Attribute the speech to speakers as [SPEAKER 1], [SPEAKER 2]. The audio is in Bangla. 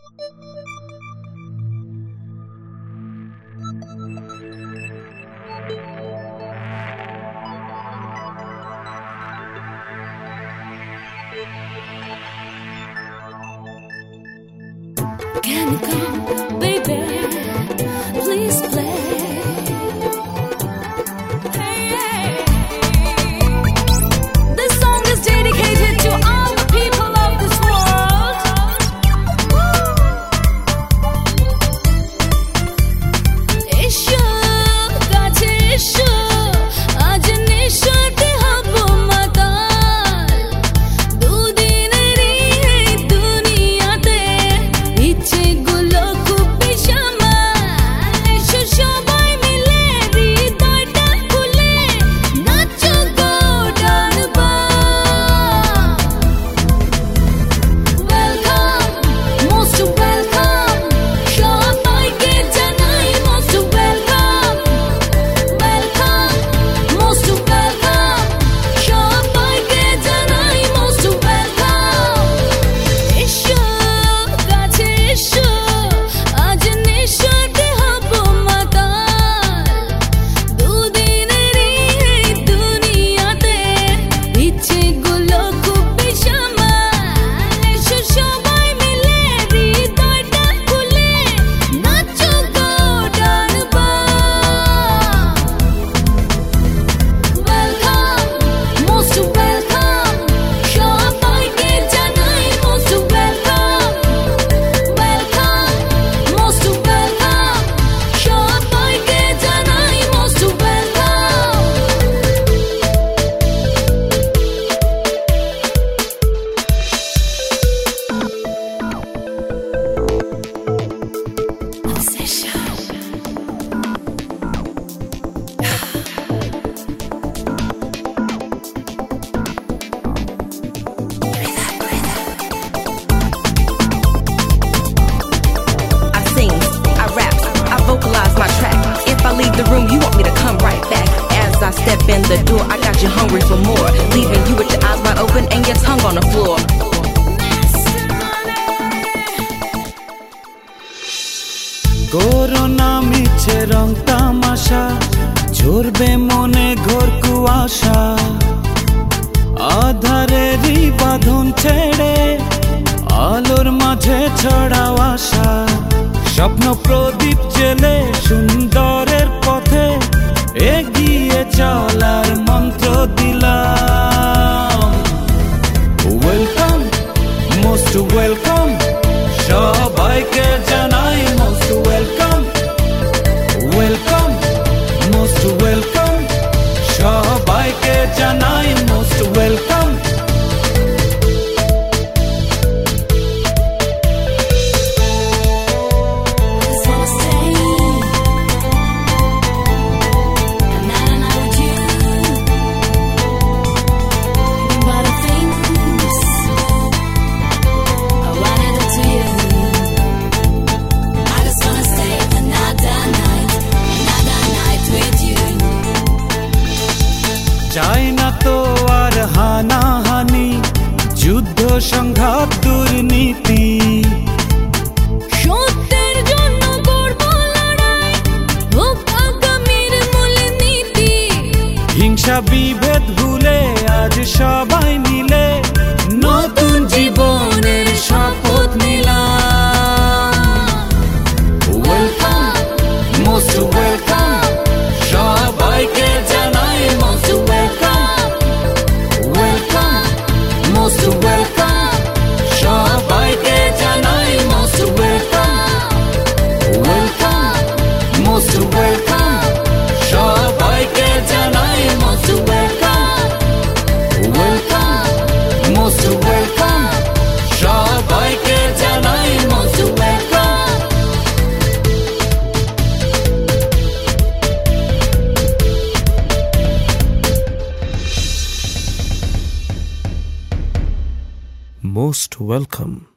[SPEAKER 1] Can you come, baby? Please play. Hey, this song is dedicated to all the people of this world. Ishu, kache ishu, aaj nishwate habo matal. Du dineri ei duniyate ichhe gulo khub beshamal. Ishu shobai mile hridoyta khule nacho go darba. Welcome, most welcome. Shobaike janai most welcome. Welcome, most welcome. Shobaike janai most welcome. Ishu, kache ishu, aaj nishwate habo matal. Du dineri ei duniyate ichhe gulo khub beshamal. Ishu shobai mile hridoyta khule nacho go darba. Welcome, most welcome. Shobaike janai most welcome. Welcome, most welcome. Shobaike janai most welcome. Obsession.
[SPEAKER 2] I sing, I rap, I vocalize my track. If I leave the room, you want me to come right back. As I step in the door, I got you hungry for more. Leaving you with your eyes wide open and your tongue on the floor.
[SPEAKER 3] করোনা মিছে রং তামাশা ঝরবে মনে ঘোর কুয়াশা আধারেরই বাঁধন ছেড়ে আলোর মাঝে ছড়াও আশা স্বপ্ন প্রদীপ জেলে সুন্দরের পথে এগিয়ে চলার মন্ত্র দিলাম ওয়েলকাম মোস্ট ওয়েলকাম সবাইকে জানাই most welcome welcome most welcome সবাইকে জানাই most welcome
[SPEAKER 1] Just wanna stay. Na na na with you. Thinking about the things I wanna do to you. I just wanna stay another night with you.
[SPEAKER 3] চাই না তো আর হানাহানি যুদ্ধ সংঘাত দুর্নীতি
[SPEAKER 1] সত্যের জন্য করব লড়াই, হোক আগামীর মূলনীতি।
[SPEAKER 3] হিংসা বিভেদ ভুলে আজ সবাই মিলে নতুন জীবনের শপথ নিলাম ওয়েলকাম মোস্ট ওয়েলকাম সবাইকে জানাই most welcome welcome most welcome সবাইকে জানাই most welcome welcome most welcome সবাইকে জানাই most welcome welcome most welcome সবাইকে জানাই মোস্ট ওয়েলকাম most welcome